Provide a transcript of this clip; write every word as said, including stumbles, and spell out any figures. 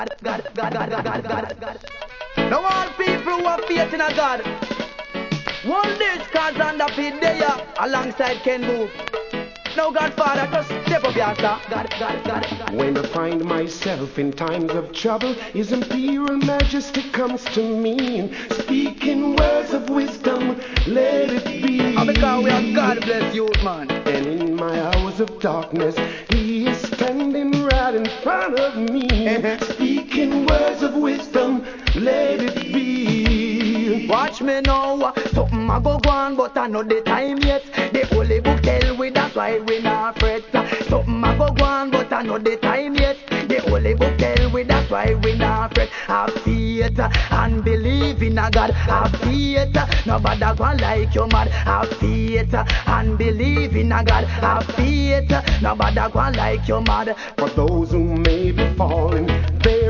God, God, God, God, God, God, God. Now all people who have faith in a God, one this cause and the pit there alongside Ken Move. Now Godfather, just step up your star. God, God, God, God. When I find myself in times of trouble, His Imperial Majesty comes to me and speaking words of wisdom, let it be. And because we have God bless you, man. And in my hours of darkness, He is standing right in front of me, speaking words of wisdom, let it be. Watch me now, something a go on, but I know the time yet. The Holy Book tell we that's why we not fret. Something a go on, but I know the time yet. The Holy Book tell we that's why we not fret. Have faith and believe in a God. Have faith, nobody go like you mad. Have faith and believe in a God. Have faith, nobody go like you mad. For those who may be falling, they